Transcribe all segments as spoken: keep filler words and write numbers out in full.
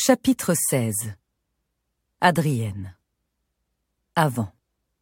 Chapitre seize. Adrienne. Avant.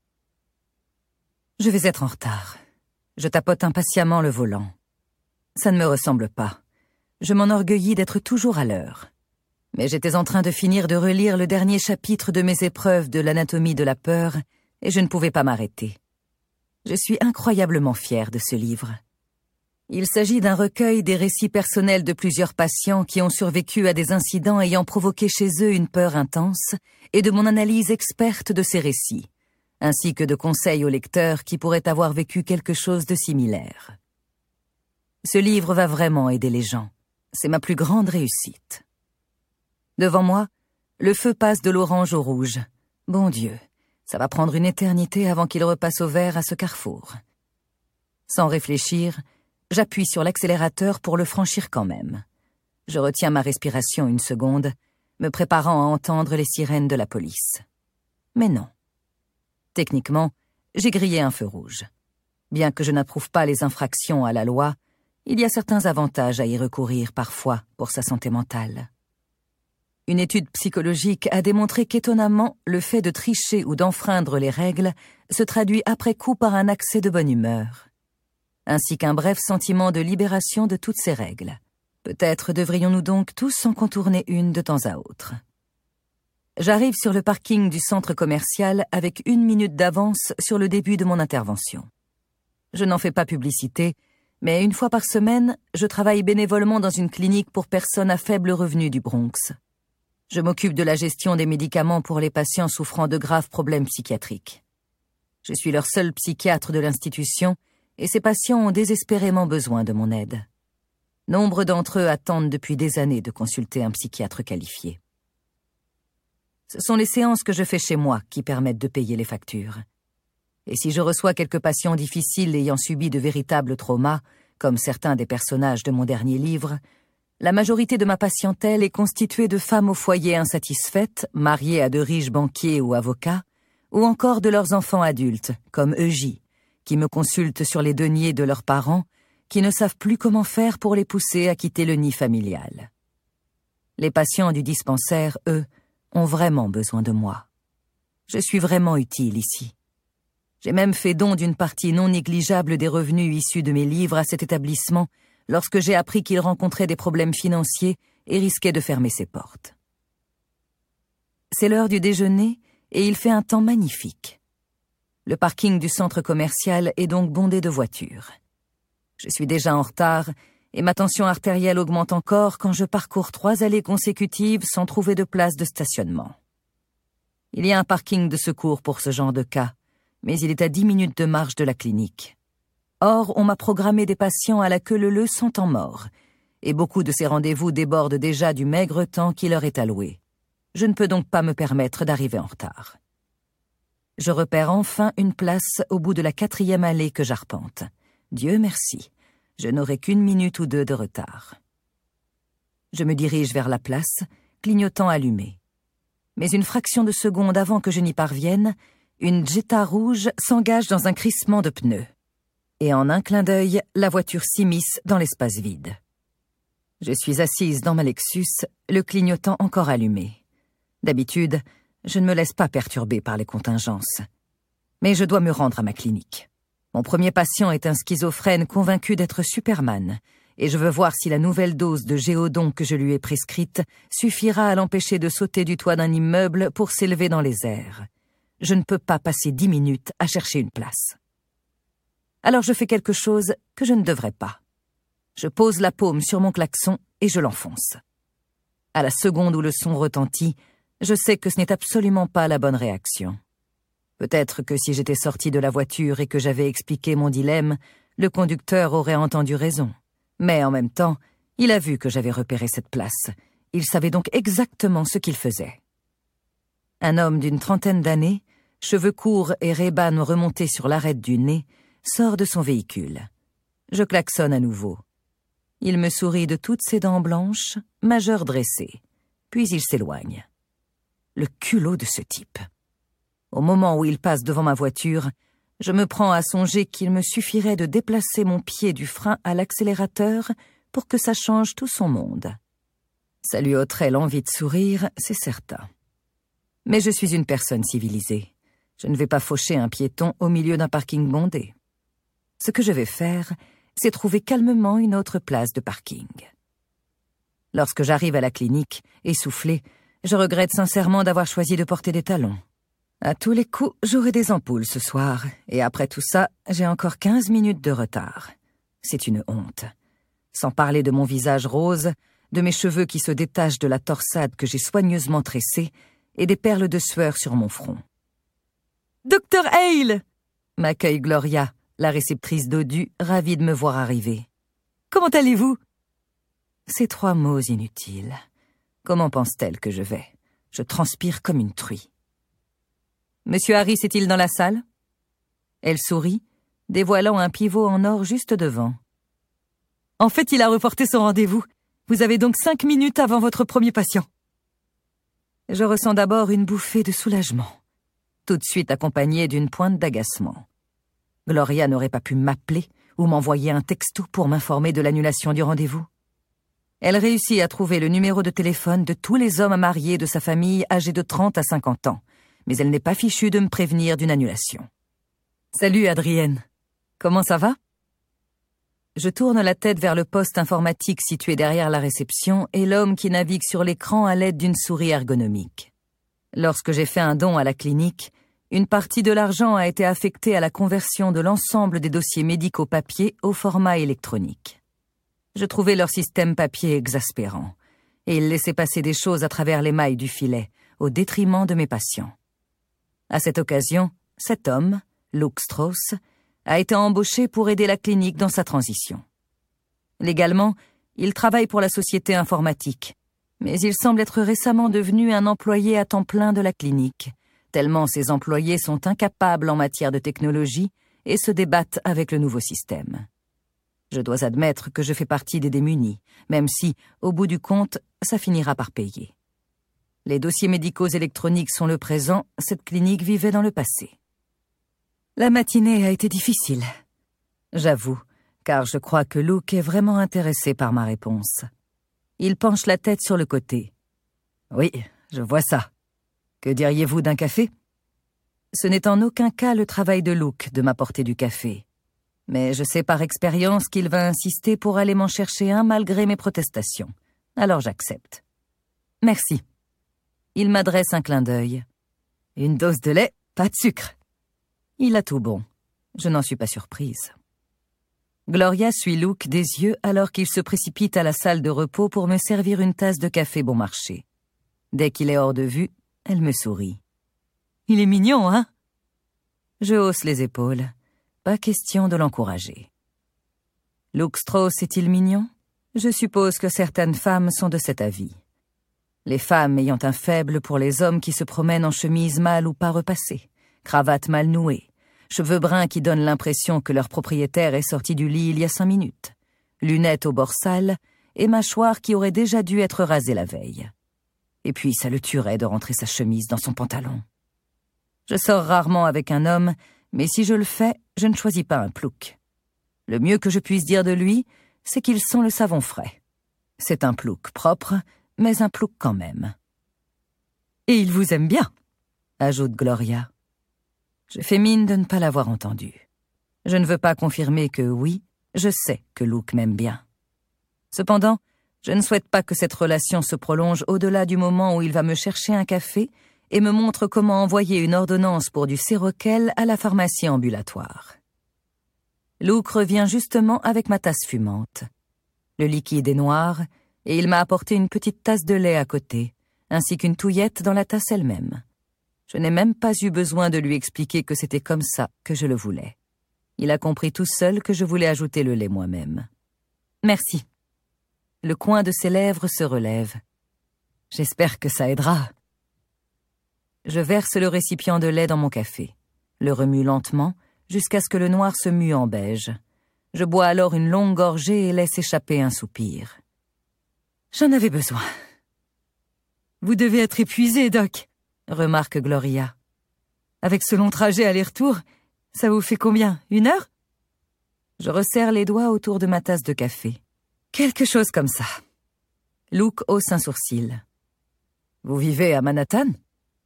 Je vais être en retard. Je tapote impatiemment le volant. Ça ne me ressemble pas. Je m'enorgueillis d'être toujours à l'heure. Mais j'étais en train de finir de relire le dernier chapitre de mes épreuves de l'anatomie de la peur et je ne pouvais pas m'arrêter. Je suis incroyablement fière de ce livre. Il s'agit d'un recueil des récits personnels de plusieurs patients qui ont survécu à des incidents ayant provoqué chez eux une peur intense et de mon analyse experte de ces récits, ainsi que de conseils aux lecteurs qui pourraient avoir vécu quelque chose de similaire. Ce livre va vraiment aider les gens. C'est ma plus grande réussite. Devant moi, le feu passe de l'orange au rouge. Bon Dieu, ça va prendre une éternité avant qu'il repasse au vert à ce carrefour. Sans réfléchir, j'appuie sur l'accélérateur pour le franchir quand même. Je retiens ma respiration une seconde, me préparant à entendre les sirènes de la police. Mais non. Techniquement, j'ai grillé un feu rouge. Bien que je n'approuve pas les infractions à la loi, il y a certains avantages à y recourir parfois pour sa santé mentale. Une étude psychologique a démontré qu'étonnamment, le fait de tricher ou d'enfreindre les règles se traduit après coup par un accès de bonne humeur, ainsi qu'un bref sentiment de libération de toutes ces règles. Peut-être devrions-nous donc tous en contourner une de temps à autre. J'arrive sur le parking du centre commercial avec une minute d'avance sur le début de mon intervention. Je n'en fais pas publicité, mais une fois par semaine, je travaille bénévolement dans une clinique pour personnes à faible revenu du Bronx. Je m'occupe de la gestion des médicaments pour les patients souffrant de graves problèmes psychiatriques. Je suis leur seul psychiatre de l'institution et ces patients ont désespérément besoin de mon aide. Nombre d'entre eux attendent depuis des années de consulter un psychiatre qualifié. Ce sont les séances que je fais chez moi qui permettent de payer les factures. Et si je reçois quelques patients difficiles ayant subi de véritables traumas, comme certains des personnages de mon dernier livre, la majorité de ma patientèle est constituée de femmes au foyer insatisfaites, mariées à de riches banquiers ou avocats, ou encore de leurs enfants adultes, comme Eugie, qui me consultent sur les deniers de leurs parents, qui ne savent plus comment faire pour les pousser à quitter le nid familial. Les patients du dispensaire, eux, ont vraiment besoin de moi. Je suis vraiment utile ici. J'ai même fait don d'une partie non négligeable des revenus issus de mes livres à cet établissement lorsque j'ai appris qu'il rencontrait des problèmes financiers et risquait de fermer ses portes. C'est l'heure du déjeuner et il fait un temps magnifique. Le parking du centre commercial est donc bondé de voitures. Je suis déjà en retard et ma tension artérielle augmente encore quand je parcours trois allées consécutives sans trouver de place de stationnement. Il y a un parking de secours pour ce genre de cas, mais il est à dix minutes de marche de la clinique. Or, on m'a programmé des patients à la queue leu-leu sans temps mort, et beaucoup de ces rendez-vous débordent déjà du maigre temps qui leur est alloué. Je ne peux donc pas me permettre d'arriver en retard. Je repère enfin une place au bout de la quatrième allée que j'arpente. Dieu merci, je n'aurai qu'une minute ou deux de retard. Je me dirige vers la place, clignotant allumé. Mais une fraction de seconde avant que je n'y parvienne, une Jetta rouge s'engage dans un crissement de pneus. Et en un clin d'œil, la voiture s'immisce dans l'espace vide. Je suis assise dans ma Lexus, le clignotant encore allumé. D'habitude, je ne me laisse pas perturber par les contingences. Mais je dois me rendre à ma clinique. Mon premier patient est un schizophrène convaincu d'être Superman, et je veux voir si la nouvelle dose de Géodon que je lui ai prescrite suffira à l'empêcher de sauter du toit d'un immeuble pour s'élever dans les airs. Je ne peux pas passer dix minutes à chercher une place. Alors je fais quelque chose que je ne devrais pas. Je pose la paume sur mon klaxon et je l'enfonce. À la seconde où le son retentit, je sais que ce n'est absolument pas la bonne réaction. Peut-être que si j'étais sortie de la voiture et que j'avais expliqué mon dilemme, le conducteur aurait entendu raison. Mais en même temps, il a vu que j'avais repéré cette place. Il savait donc exactement ce qu'il faisait. Un homme d'une trentaine d'années, cheveux courts et rébans remontés sur l'arête du nez, sort de son véhicule. Je klaxonne à nouveau. Il me sourit de toutes ses dents blanches, majeur dressé. Puis il s'éloigne. Le culot de ce type. Au moment où il passe devant ma voiture, je me prends à songer qu'il me suffirait de déplacer mon pied du frein à l'accélérateur pour que ça change tout son monde. Ça lui ôterait l'envie de sourire, c'est certain. Mais je suis une personne civilisée. Je ne vais pas faucher un piéton au milieu d'un parking bondé. Ce que je vais faire, c'est trouver calmement une autre place de parking. Lorsque j'arrive à la clinique, essoufflée, je regrette sincèrement d'avoir choisi de porter des talons. À tous les coups, j'aurai des ampoules ce soir, et après tout ça, j'ai encore quinze minutes de retard. C'est une honte. Sans parler de mon visage rose, de mes cheveux qui se détachent de la torsade que j'ai soigneusement tressée, et des perles de sueur sur mon front. « Docteur Hale !» m'accueille Gloria, la réceptrice dodue, ravie de me voir arriver. « Comment allez-vous » Ces trois mots inutiles. Comment pense-t-elle que je vais? Je transpire comme une truie. « Monsieur Harris est-il dans la salle ?» Elle sourit, dévoilant un pivot en or juste devant. « En fait, il a reporté son rendez-vous. Vous avez donc cinq minutes avant votre premier patient. » Je ressens d'abord une bouffée de soulagement, tout de suite accompagnée d'une pointe d'agacement. Gloria n'aurait pas pu m'appeler ou m'envoyer un texto pour m'informer de l'annulation du rendez-vous. Elle réussit à trouver le numéro de téléphone de tous les hommes mariés de sa famille âgés de trente à cinquante ans, mais elle n'est pas fichue de me prévenir d'une annulation. « Salut, Adrienne. Comment ça va ?» Je tourne la tête vers le poste informatique situé derrière la réception et l'homme qui navigue sur l'écran à l'aide d'une souris ergonomique. Lorsque j'ai fait un don à la clinique, une partie de l'argent a été affectée à la conversion de l'ensemble des dossiers médicaux papier au format électronique. Je trouvais leur système papier exaspérant, et ils laissaient passer des choses à travers les mailles du filet, au détriment de mes patients. À cette occasion, cet homme, Luke Strauss, a été embauché pour aider la clinique dans sa transition. Légalement, il travaille pour la société informatique, mais il semble être récemment devenu un employé à temps plein de la clinique, tellement ses employés sont incapables en matière de technologie et se débattent avec le nouveau système. Je dois admettre que je fais partie des démunis, même si, au bout du compte, ça finira par payer. Les dossiers médicaux électroniques sont le présent, cette clinique vivait dans le passé. La matinée a été difficile. J'avoue, car je crois que Luke est vraiment intéressé par ma réponse. Il penche la tête sur le côté. « Oui, je vois ça. Que diriez-vous d'un café ?» Ce n'est en aucun cas le travail de Luke de m'apporter du café. Mais je sais par expérience qu'il va insister pour aller m'en chercher un malgré mes protestations. Alors j'accepte. « Merci. » Il m'adresse un clin d'œil. « Une dose de lait, pas de sucre. » Il a tout bon. Je n'en suis pas surprise. Gloria suit Luke des yeux alors qu'il se précipite à la salle de repos pour me servir une tasse de café bon marché. Dès qu'il est hors de vue, elle me sourit. « Il est mignon, hein ?» Je hausse les épaules. Pas question de l'encourager. Luke Strauss est-il mignon? Je suppose que certaines femmes sont de cet avis. Les femmes ayant un faible pour les hommes qui se promènent en chemise mal ou pas repassée, cravate mal nouée, cheveux bruns qui donnent l'impression que leur propriétaire est sorti du lit il y a cinq minutes, lunettes au bord sale et mâchoire qui aurait déjà dû être rasée la veille. Et puis ça le tuerait de rentrer sa chemise dans son pantalon. Je sors rarement avec un homme, mais si je le fais, je ne choisis pas un plouc. Le mieux que je puisse dire de lui, c'est qu'il sent le savon frais. C'est un plouc propre, mais un plouc quand même. « Et il vous aime bien », ajoute Gloria. Je fais mine de ne pas l'avoir entendu. Je ne veux pas confirmer que oui, je sais que Luke m'aime bien. Cependant, je ne souhaite pas que cette relation se prolonge au-delà du moment où il va me chercher un café et me montre comment envoyer une ordonnance pour du Séroquel à la pharmacie ambulatoire. Luke revient justement avec ma tasse fumante. Le liquide est noir et il m'a apporté une petite tasse de lait à côté, ainsi qu'une touillette dans la tasse elle-même. Je n'ai même pas eu besoin de lui expliquer que c'était comme ça que je le voulais. Il a compris tout seul que je voulais ajouter le lait moi-même. « Merci. » Le coin de ses lèvres se relève. « J'espère que ça aidera. » Je verse le récipient de lait dans mon café, le remue lentement jusqu'à ce que le noir se mue en beige. Je bois alors une longue gorgée et laisse échapper un soupir. J'en avais besoin. « Vous devez être épuisé, Doc, » remarque Gloria. « Avec ce long trajet aller-retour, ça vous fait combien, une heure ?» Je resserre les doigts autour de ma tasse de café. Quelque chose comme ça. Luke hausse un sourcil. « Vous vivez à Manhattan ?»« Non, »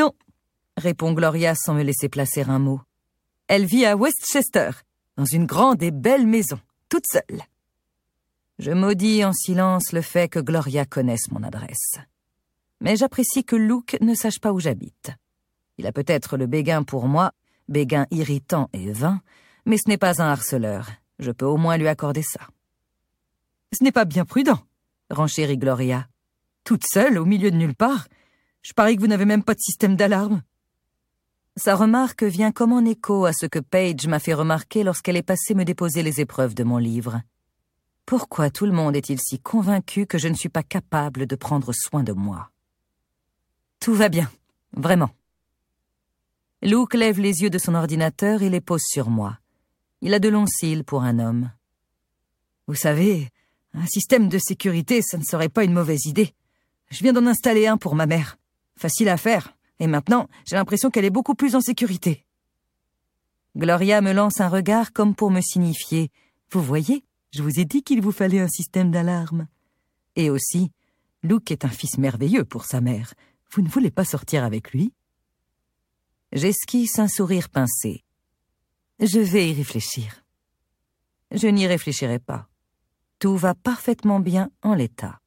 répond Gloria sans me laisser placer un mot. « Elle vit à Westchester, dans une grande et belle maison, toute seule. » Je maudis en silence le fait que Gloria connaisse mon adresse. Mais j'apprécie que Luke ne sache pas où j'habite. Il a peut-être le béguin pour moi, béguin irritant et vain, mais ce n'est pas un harceleur. Je peux au moins lui accorder ça. « Ce n'est pas bien prudent, » renchérit Gloria. « Toute seule, au milieu de nulle part. Je parie que vous n'avez même pas de système d'alarme. » Sa remarque vient comme en écho à ce que Paige m'a fait remarquer lorsqu'elle est passée me déposer les épreuves de mon livre. Pourquoi tout le monde est-il si convaincu que je ne suis pas capable de prendre soin de moi? Tout va bien, vraiment. Luke lève les yeux de son ordinateur et les pose sur moi. Il a de longs cils pour un homme. Vous savez, un système de sécurité, ça ne serait pas une mauvaise idée. Je viens d'en installer un pour ma mère. Facile à faire. Et maintenant, j'ai l'impression qu'elle est beaucoup plus en sécurité. Gloria me lance un regard comme pour me signifier « Vous voyez, je vous ai dit qu'il vous fallait un système d'alarme. » Et aussi, Luke est un fils merveilleux pour sa mère. Vous ne voulez pas sortir avec lui? J'esquisse un sourire pincé. Je vais y réfléchir. Je n'y réfléchirai pas. Tout va parfaitement bien en l'état.